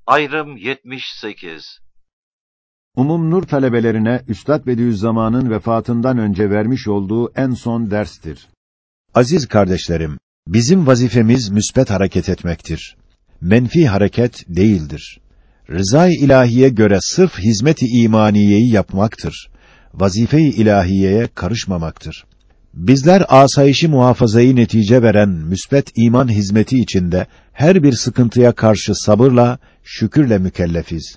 Ayrım 78. Umum Nur talebelerine Üstad Bediüzzaman'ın vefatından önce vermiş olduğu en son derstir. Aziz kardeşlerim, bizim vazifemiz müsbet hareket etmektir. Menfi hareket değildir. Rıza-i ilahiye göre sırf hizmet-i imaniyeyi yapmaktır. Vazife-i ilahiyeye karışmamaktır. Bizler asayişi muhafazayı netice veren müsbet iman hizmeti içinde her bir sıkıntıya karşı sabırla, şükürle mükellefiz.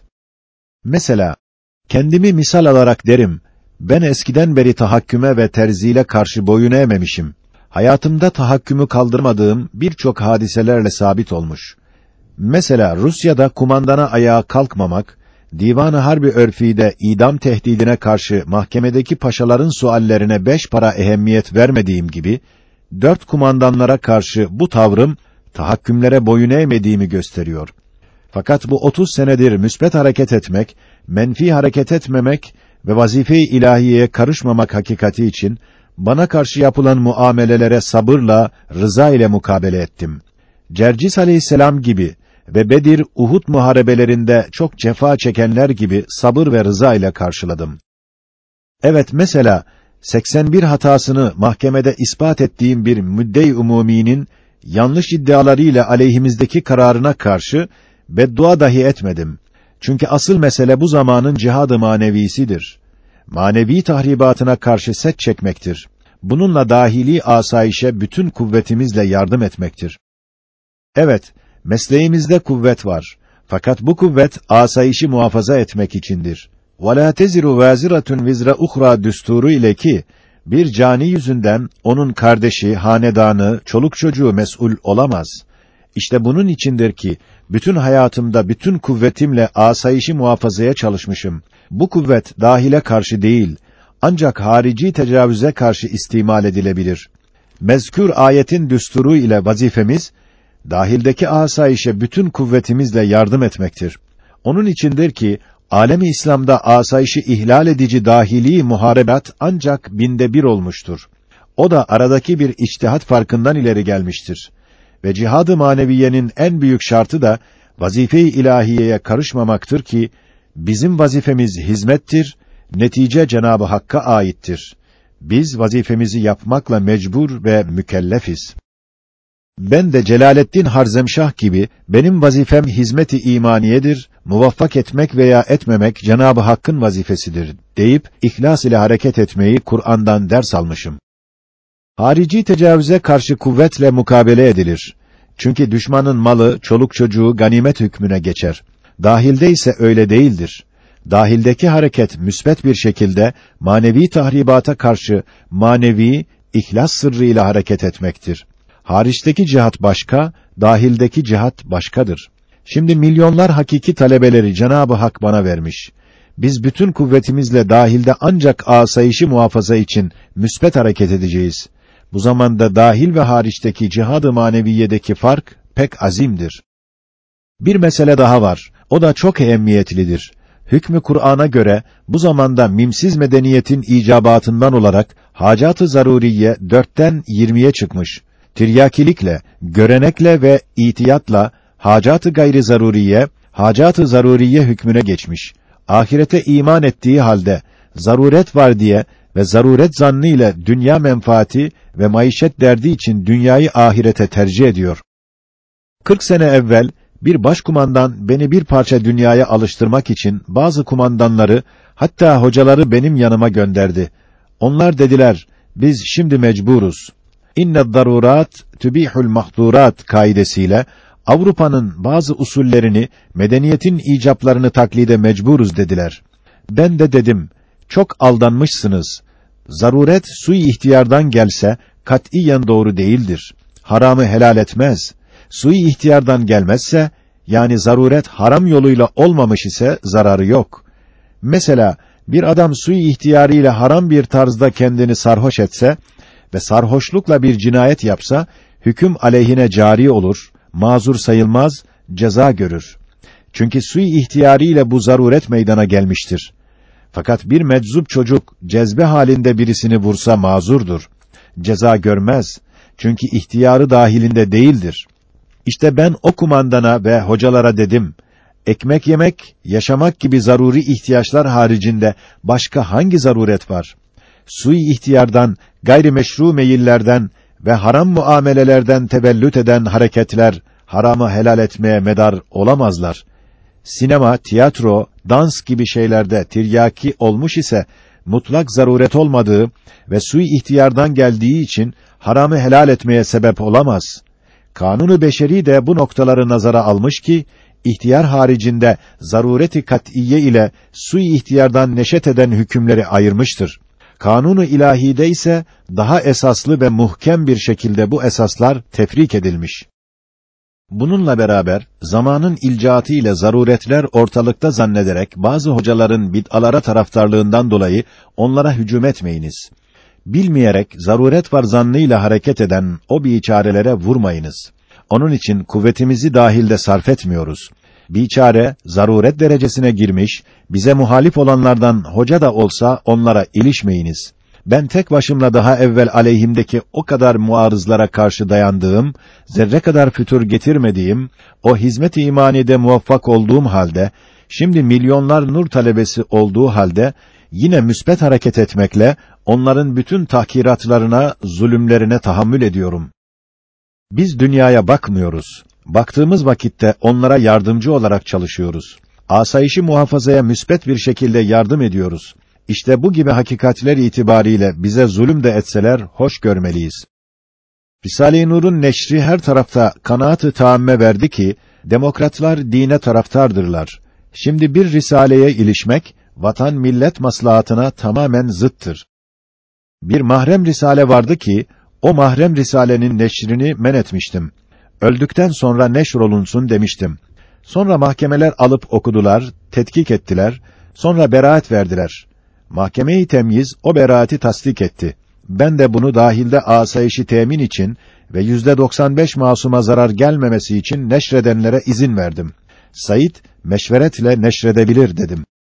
Mesela, kendimi misal alarak derim, ben eskiden beri tahakküme ve terzile karşı boyun eğmemişim. Hayatımda tahakkümü kaldırmadığım birçok hadiselerle sabit olmuş. Mesela Rusya'da kumandana ayağa kalkmamak, Divan-ı Harbi örfîde idam tehdidine karşı mahkemedeki paşaların suallerine 5 para ehemmiyet vermediğim gibi, 4 kumandanlara karşı bu tavrım, tahakkümlere boyun eğmediğimi gösteriyor. Fakat bu 30 senedir müsbet hareket etmek, menfi hareket etmemek ve vazife-i ilahiyeye karışmamak hakikati için, bana karşı yapılan muamelelere sabırla, rıza ile mukabele ettim. Cercis aleyhisselam gibi ve Bedir, Uhud muharebelerinde çok cefa çekenler gibi sabır ve rıza ile karşıladım. Evet, mesela 81 hatasını mahkemede ispat ettiğim bir müddei umuminin yanlış iddialarıyla aleyhimizdeki kararına karşı beddua dahi etmedim. Çünkü asıl mesele bu zamanın cihad-ı manevisidir. Manevi tahribatına karşı set çekmektir. Bununla dahili asayişe bütün kuvvetimizle yardım etmektir. Evet, mesleğimizde kuvvet var. Fakat bu kuvvet asayişi muhafaza etmek içindir. وَلَا تَزِرُ وَازِرَةٌ وِزْرَ اُخْرَى düsturu ile ki, bir cani yüzünden onun kardeşi, hanedanı, çoluk çocuğu mes'ul olamaz. İşte bunun içindir ki, bütün hayatımda bütün kuvvetimle asayişi muhafazaya çalışmışım. Bu kuvvet dahile karşı değil, ancak harici tecavüze karşı istimal edilebilir. Mezkür ayetin düsturu ile vazifemiz, dahildeki asayişe bütün kuvvetimizle yardım etmektir. Onun içindir ki, alem-i İslam'da asayişi ihlal edici dahili muharebat ancak 1/1000 olmuştur. O da aradaki bir içtihat farkından ileri gelmiştir. Ve cihad-ı maneviyenin en büyük şartı da vazife-i ilahiyeye karışmamaktır ki bizim vazifemiz hizmettir, netice Cenab-ı Hakk'a aittir. Biz vazifemizi yapmakla mecbur ve mükellefiz. Ben de Celaleddin Harzemşah gibi benim vazifem hizmet-i imaniyedir, muvaffak etmek veya etmemek Cenab-ı Hakk'ın vazifesidir deyip ihlas ile hareket etmeyi Kur'an'dan ders almışım. Harici tecavüze karşı kuvvetle mukabele edilir. Çünkü düşmanın malı, çoluk çocuğu ganimet hükmüne geçer. Dahilde ise öyle değildir. Dahildeki hareket müsbet bir şekilde manevi tahribata karşı manevi ihlas sırrıyla hareket etmektir. Hariçteki cihat başka, dahildeki cihat başkadır. Şimdi milyonlar hakiki talebeleri Cenab-ı Hak bana vermiş. Biz bütün kuvvetimizle dahilde ancak asayişi muhafaza için müsbet hareket edeceğiz. Bu zamanda dahil ve hariçteki cihad-ı maneviyedeki fark pek azimdir. Bir mesele daha var. O da çok ehemmiyetlidir. Hükmü Kur'an'a göre bu zamanda mimsiz medeniyetin icabatından olarak hacat-ı zaruriye 4'ten 20'ye çıkmış. Tiryakilikle, görenekle ve itiyatla hacat-ı gayri zaruriye, hacat-ı zaruriye hükmüne geçmiş. Ahirete iman ettiği halde zaruret var diye ve zaruret zannı ile dünya menfaati ve maişet derdi için dünyayı ahirete tercih ediyor. 40 sene evvel bir başkumandan beni bir parça dünyaya alıştırmak için bazı kumandanları, hatta hocaları benim yanıma gönderdi. Onlar dediler, biz şimdi mecburuz. İnned darurat tubihul mahdurat kaidesiyle Avrupa'nın bazı usullerini, medeniyetin icaplarını taklide mecburuz dediler. Ben de dedim, çok aldanmışsınız. Zaruret sui ihtiyardan gelse katiyen doğru değildir. Haramı helal etmez. Sui ihtiyardan gelmezse, yani zaruret haram yoluyla olmamış ise zararı yok. Mesela bir adam sui ihtiyarıyla haram bir tarzda kendini sarhoş etse ve sarhoşlukla bir cinayet yapsa, hüküm aleyhine cari olur, mazur sayılmaz, ceza görür. Çünkü sui ihtiyarıyla bu zaruret meydana gelmiştir. Fakat bir meczup çocuk cezbe halinde birisini vursa mazurdur. Ceza görmez. Çünkü ihtiyarı dahilinde değildir. İşte ben o kumandana ve hocalara dedim, Ekmek yemek, yaşamak gibi zaruri ihtiyaçlar haricinde başka hangi zaruret var? Sui ihtiyardan, gayrimeşru meyillerden ve haram muamelelerden tevellüt eden hareketler haramı helal etmeye medar olamazlar. Sinema, tiyatro, dans gibi şeylerde tiryaki olmuş ise mutlak zaruret olmadığı ve sui ihtiyardan geldiği için haramı helal etmeye sebep olamaz. Kanunu beşeri de bu noktaları nazara almış ki ihtiyar haricinde zarureti kat'iyye ile sui ihtiyardan neşet eden hükümleri ayırmıştır. Kanunu ilahide ise daha esaslı ve muhkem bir şekilde bu esaslar tefrik edilmiş. Bununla beraber zamanın ilcaatı ile zaruretler ortalıkta zannederek bazı hocaların bid'alara taraftarlığından dolayı onlara hücum etmeyiniz. Bilmeyerek zaruret var zannıyla hareket eden o biçarelere vurmayınız. Onun için kuvvetimizi dahilde sarf etmiyoruz. Biçare zaruret derecesine girmiş, bize muhalif olanlardan hoca da olsa onlara ilişmeyiniz. Ben tek başımla daha evvel aleyhimdeki o kadar muarızlara karşı dayandığım, zerre kadar fütur getirmediğim, o hizmet-i imanide muvaffak olduğum halde, şimdi milyonlar nur talebesi olduğu halde, yine müsbet hareket etmekle, onların bütün tahkiratlarına, zulümlerine tahammül ediyorum. Biz dünyaya bakmıyoruz. Baktığımız vakitte onlara yardımcı olarak çalışıyoruz. Asayişi muhafazaya müsbet bir şekilde yardım ediyoruz. İşte bu gibi hakikatler itibariyle bize zulüm de etseler hoş görmeliyiz. Risale-i Nur'un neşri her tarafta kanaat-ı taamme verdi ki demokratlar dine taraftardırlar. Şimdi bir risaleye ilişmek vatan millet maslahatına tamamen zıttır. Bir mahrem risale vardı ki o mahrem risalenin neşrini men etmiştim. Öldükten sonra neşrolunsun demiştim. Sonra mahkemeler alıp okudular, tetkik ettiler, sonra beraat verdiler. Mahkeme-i temyiz o beraati tasdik etti. Ben de bunu dahilde asayişi temin için ve %95 masuma zarar gelmemesi için neşredenlere izin verdim. Said, meşveretle neşredebilir dedim.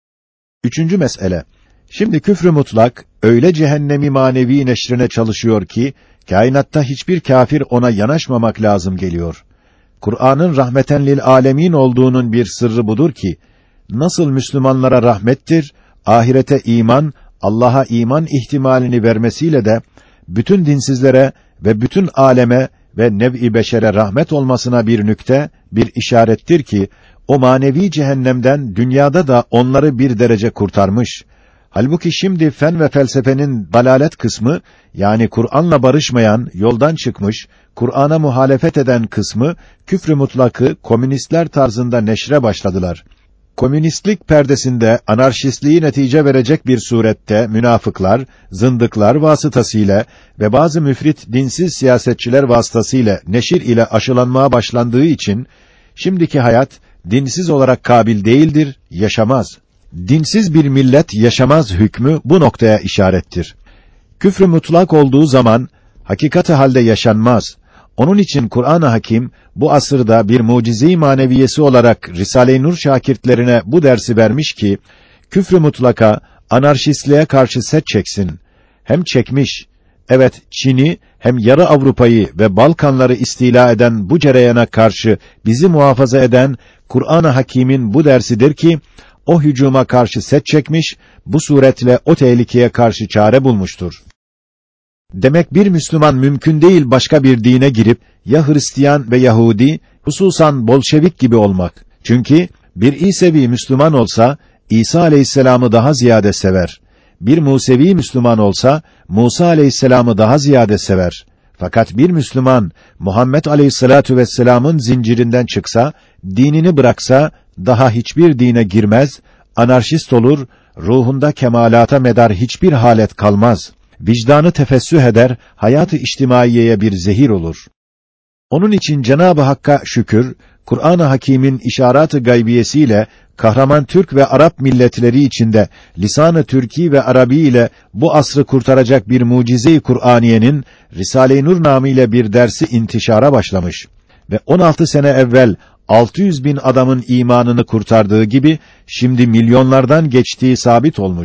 Üçüncü mesele. Şimdi küfrü mutlak, öyle cehennemi manevi neşrine çalışıyor ki, kainatta hiçbir kâfir ona yanaşmamak lazım geliyor. Kur'an'ın rahmeten lil âlemin olduğunun bir sırrı budur ki, nasıl Müslümanlara rahmettir, ahirete iman, Allah'a iman ihtimalini vermesiyle de, bütün dinsizlere ve bütün aleme ve nev'i beşere rahmet olmasına bir nükte, bir işarettir ki, o manevi cehennemden dünyada da onları bir derece kurtarmış. Halbuki şimdi fen ve felsefenin dalalet kısmı, yani Kur'an'la barışmayan, yoldan çıkmış, Kur'an'a muhalefet eden kısmı, küfrü mutlakı, komünistler tarzında neşre başladılar. Komünistlik perdesinde, anarşistliği netice verecek bir surette, münafıklar, zındıklar vasıtasıyla ve bazı müfrit dinsiz siyasetçiler vasıtasıyla neşir ile aşılanmaya başlandığı için, şimdiki hayat, dinsiz olarak kabil değildir, yaşamaz. Dinsiz bir millet yaşamaz hükmü bu noktaya işarettir. Küfrü mutlak olduğu zaman hakikati halde yaşanmaz. Onun için Kur'an-ı Hakim bu asırda bir mucize-i maneviyesi olarak Risale-i Nur şakirtlerine bu dersi vermiş ki küfrü mutlaka anarşistliğe karşı set çeksin. Hem çekmiş. Evet, Çin'i hem yarı Avrupa'yı ve Balkanları istila eden bu cereyana karşı bizi muhafaza eden Kur'an-ı Hakîm'in bu dersidir ki o hücuma karşı set çekmiş, bu suretle o tehlikeye karşı çare bulmuştur. Demek bir Müslüman mümkün değil başka bir dine girip ya Hristiyan ve Yahudi, hususan Bolşevik gibi olmak. Çünkü bir İsevi Müslüman olsa İsa Aleyhisselam'ı daha ziyade sever. Bir Musevi Müslüman olsa Musa Aleyhisselam'ı daha ziyade sever. Fakat bir Müslüman Muhammed Aleyhisselatu vesselam'ın zincirinden çıksa, dinini bıraksa daha hiçbir dine girmez, anarşist olur, ruhunda kemalata medar hiçbir halet kalmaz. Vicdanı tefessüh eder, hayatı içtimaiyeye bir zehir olur. Onun için Cenab-ı Hakk'a şükür, Kur'an-ı Hakîm'in işaret-ı gaybiyesiyle kahraman Türk ve Arap milletleri içinde lisan-ı Türkî ve Arabi ile bu asrı kurtaracak bir mucize-i Kur'aniyenin Risale-i Nur namıyla bir dersi intişara başlamış ve 16 sene evvel 600 bin adamın imanını kurtardığı gibi şimdi milyonlardan geçtiği sabit olmuş.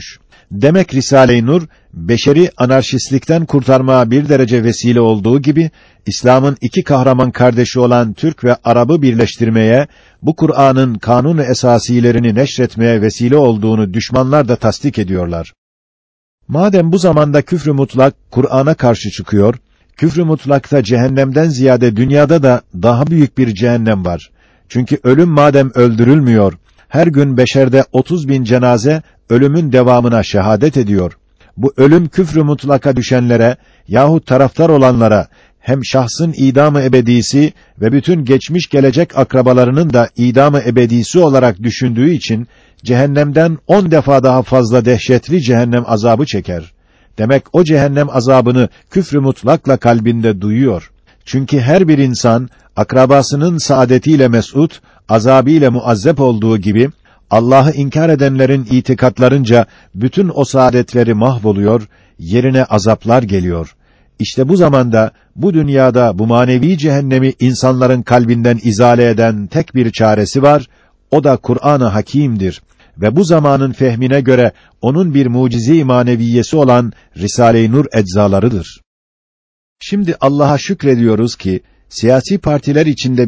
Demek Risale-i Nur, beşeri anarşistlikten kurtarmaya bir derece vesile olduğu gibi, İslam'ın iki kahraman kardeşi olan Türk ve Arap'ı birleştirmeye, bu Kur'an'ın kanun-u esasilerini neşretmeye vesile olduğunu düşmanlar da tasdik ediyorlar. Madem bu zamanda küfr-ü mutlak Kur'an'a karşı çıkıyor, küfr-ü mutlakta cehennemden ziyade dünyada da daha büyük bir cehennem var. Çünkü ölüm madem öldürülmüyor, her gün beşerde 30.000 cenaze ölümün devamına şehadet ediyor. Bu ölüm küfr-ü mutlaka düşenlere yahut taraftar olanlara hem şahsın idam-ı ebedisi ve bütün geçmiş gelecek akrabalarının da idam-ı ebedisi olarak düşündüğü için cehennemden 10 defa daha fazla dehşetli cehennem azabı çeker. Demek o cehennem azabını küfr-ü mutlakla kalbinde duyuyor. Çünkü her bir insan akrabasının saadetiyle mes'ud, azabıyla muazzep olduğu gibi Allah'ı inkar edenlerin itikatlarınca bütün o saadetleri mahvoluyor, yerine azaplar geliyor. İşte bu zamanda, bu dünyada bu manevi cehennemi insanların kalbinden izale eden tek bir çaresi var, o da Kur'an-ı Hakîm'dir. Ve bu zamanın fehmine göre, onun bir mucize-i maneviyesi olan Risale-i Nur eczalarıdır. Şimdi Allah'a şükrediyoruz ki, siyasi partiler içinde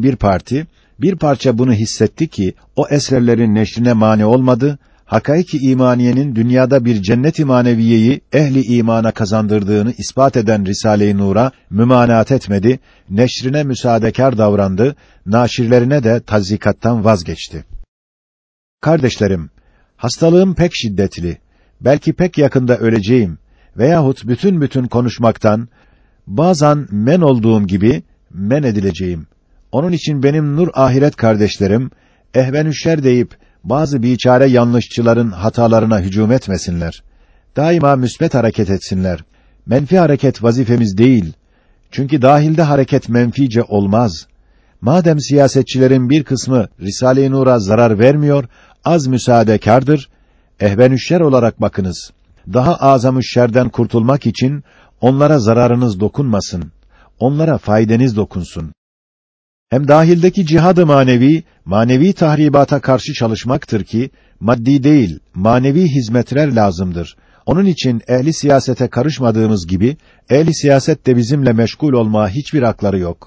bir parça bunu hissetti ki, o eserlerin neşrine mani olmadı, hakaik-i imaniyenin dünyada bir cennet-i maneviyeyi ehli imana kazandırdığını ispat eden Risale-i Nur'a mümanaat etmedi, neşrine müsaadekar davrandı, naşirlerine de tazikattan vazgeçti. Kardeşlerim, hastalığım pek şiddetli, belki pek yakında öleceğim veyahut bütün konuşmaktan, bazen men olduğum gibi men edileceğim. Onun için benim nur ahiret kardeşlerim, ehvenüşşer deyip, bazı biçare yanlışçıların hatalarına hücum etmesinler. Daima müsbet hareket etsinler. Menfi hareket vazifemiz değil. Çünkü dahilde hareket menfice olmaz. Madem siyasetçilerin bir kısmı Risale-i Nur'a zarar vermiyor, az müsaadekârdır, ehvenüşşer olarak bakınız. Daha azamüşşerden kurtulmak için onlara zararınız dokunmasın. Onlara faydanız dokunsun. Hem dahildeki cihad-ı manevi tahribata karşı çalışmaktır ki, maddi değil, manevi hizmetler lazımdır. Onun için ehli siyasete karışmadığımız gibi, ehli siyaset de bizimle meşgul olmaya hiçbir hakları yok.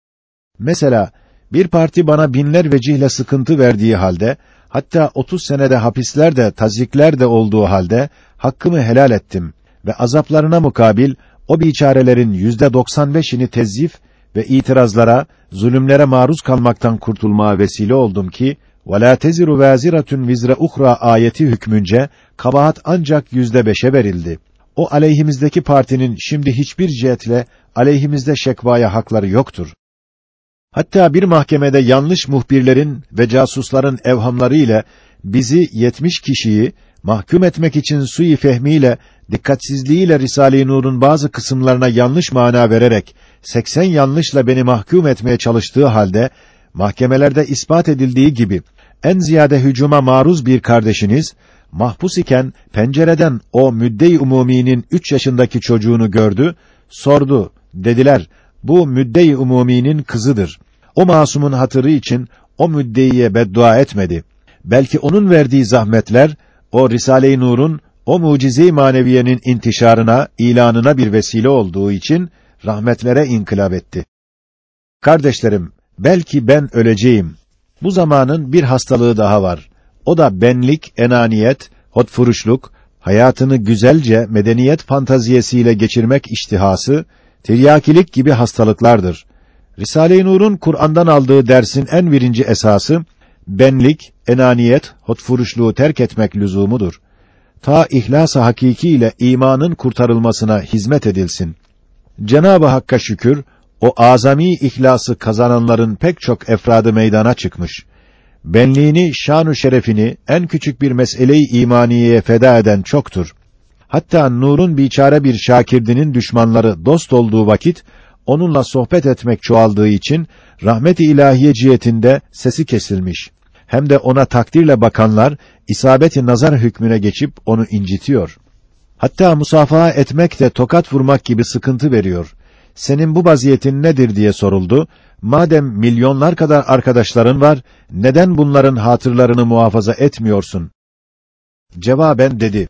Mesela, bir parti bana binler vecihle sıkıntı verdiği halde, hatta 30 senede hapislerde, tazyikler olduğu halde, hakkımı helal ettim ve azaplarına mukabil, o biçarelerin %95'ini tezyif ve itirazlara, zulümlere maruz kalmaktan kurtulmaya vesile oldum ki, وَلَا تَزِرُ وَازِرَةٌ vizre uhra ayeti hükmünce, kabahat ancak %5'e verildi. O aleyhimizdeki partinin şimdi hiçbir cihetle aleyhimizde şekvaya hakları yoktur. Hatta bir mahkemede yanlış muhbirlerin ve casusların evhamları ile bizi 70 kişiyi mahkum etmek için sui fehmiyle, dikkatsizliğiyle Risale-i Nur'un bazı kısımlarına yanlış mana vererek 80 yanlışla beni mahkum etmeye çalıştığı halde mahkemelerde ispat edildiği gibi en ziyade hücuma maruz bir kardeşiniz mahpus iken pencereden o müdde-i umuminin 3 yaşındaki çocuğunu gördü, sordu. Dediler: "Bu müdde-i umuminin kızıdır." O masumun hatırı için o müddeiye beddua etmedi. Belki onun verdiği zahmetler o Risale-i Nur'un o mucize-i maneviyenin intişarına, ilanına bir vesile olduğu için rahmetlere inkılap etti. Kardeşlerim, belki ben öleceğim. Bu zamanın bir hastalığı daha var. O da benlik, enaniyet, hotfuruşluk, hayatını güzelce medeniyet fantaziyesiyle geçirmek iştihası, tiryakilik gibi hastalıklardır. Risale-i Nur'un Kur'an'dan aldığı dersin en birinci esası, benlik, enaniyet, hotfuruşluğu terk etmek lüzumudur. Ta ihlas-ı hakiki ile imanın kurtarılmasına hizmet edilsin. Cenab-ı Hakk'a şükür, o azami ihlası kazananların pek çok efradı meydana çıkmış. Benliğini, şan-ı şerefini en küçük bir mesele-i imaniyeye feda eden çoktur. Hatta Nur'un biçare bir şakirdinin düşmanları dost olduğu vakit, onunla sohbet etmek çoğaldığı için, rahmet-i ilahiye cihetinde sesi kesilmiş. Hem de ona takdirle bakanlar, isabet-i nazar hükmüne geçip onu incitiyor. Hatta musafaha etmek de tokat vurmak gibi sıkıntı veriyor. Senin bu vaziyetin nedir diye soruldu. Madem milyonlar kadar arkadaşların var, neden bunların hatırlarını muhafaza etmiyorsun? Cevaben dedi: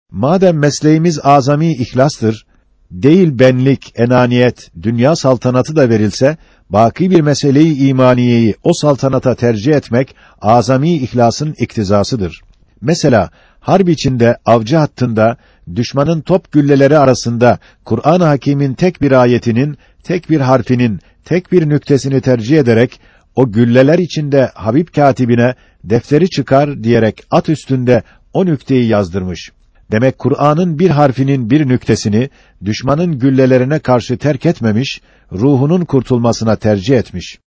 Madem mesleğimiz azami ihlastır, değil benlik, enaniyet, dünya saltanatı da verilse, baki bir meseleyi imaniyeyi o saltanata tercih etmek, azami ihlasın iktizasıdır. Mesela, harp içinde, avcı hattında, düşmanın top gülleleri arasında, Kur'an-ı Hakîm'in tek bir ayetinin, tek bir harfinin, tek bir nüktesini tercih ederek, o gülleler içinde Habib katibine, defteri çıkar diyerek at üstünde o nükteyi yazdırmış. Demek Kur'an'ın bir harfinin bir nüktesini düşmanın güllelerine karşı terk etmemiş, ruhunun kurtulmasına tercih etmiş.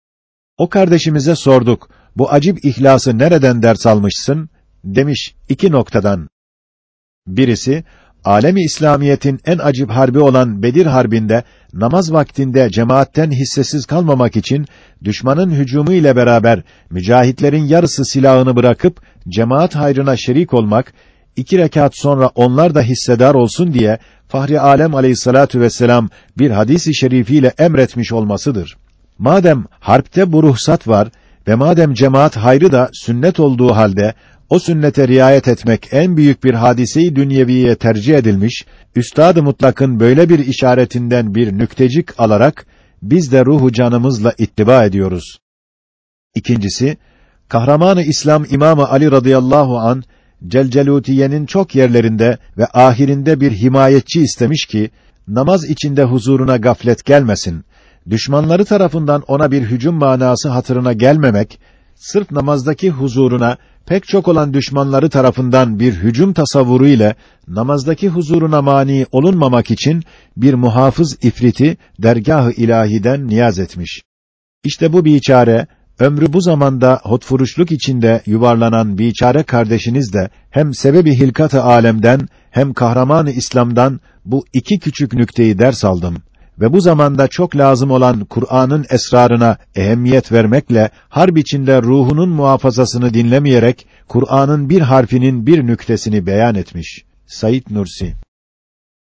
O kardeşimize sorduk, bu acip ihlası nereden ders almışsın? Demiş, 2 noktadan. Birisi, alemi İslamiyet'in en acip harbi olan Bedir Harbi'nde, namaz vaktinde cemaatten hissesiz kalmamak için, düşmanın hücumu ile beraber, mücahitlerin yarısı silahını bırakıp, cemaat hayrına şerik olmak, 2 rekat sonra onlar da hissedar olsun diye, Fahri Alem aleyhissalatu vesselam, bir hadis-i şerifiyle emretmiş olmasıdır. Madem harpte bu ruhsat var, ve madem cemaat hayrı da sünnet olduğu halde, o sünnete riayet etmek en büyük bir hadise-i dünyeviye tercih edilmiş, Üstad-ı Mutlak'ın böyle bir işaretinden bir nüktecik alarak, biz de ruhu canımızla ittiba ediyoruz. İkincisi, kahraman-ı İslam İmam-ı Ali radıyallahu an Celcelutiye'nin çok yerlerinde ve ahirinde bir himayetçi istemiş ki, namaz içinde huzuruna gaflet gelmesin, düşmanları tarafından ona bir hücum manası hatırına gelmemek, sırf namazdaki huzuruna, pek çok olan düşmanları tarafından bir hücum tasavvuru ile, namazdaki huzuruna mani olunmamak için, bir muhafız ifriti, dergâh-ı ilâhiden niyaz etmiş. İşte bu biçare, ömrü bu zamanda hotfuruşluk içinde yuvarlanan biçare kardeşiniz de, hem sebebi hilkat-ı âlemden, hem kahraman-ı İslam'dan, bu 2 küçük nükteyi ders aldım. Ve bu zamanda çok lazım olan Kur'an'ın esrarına ehemmiyet vermekle, harp içinde ruhunun muhafazasını dinlemeyerek, Kur'an'ın bir harfinin bir nüktesini beyan etmiş. Said Nursi.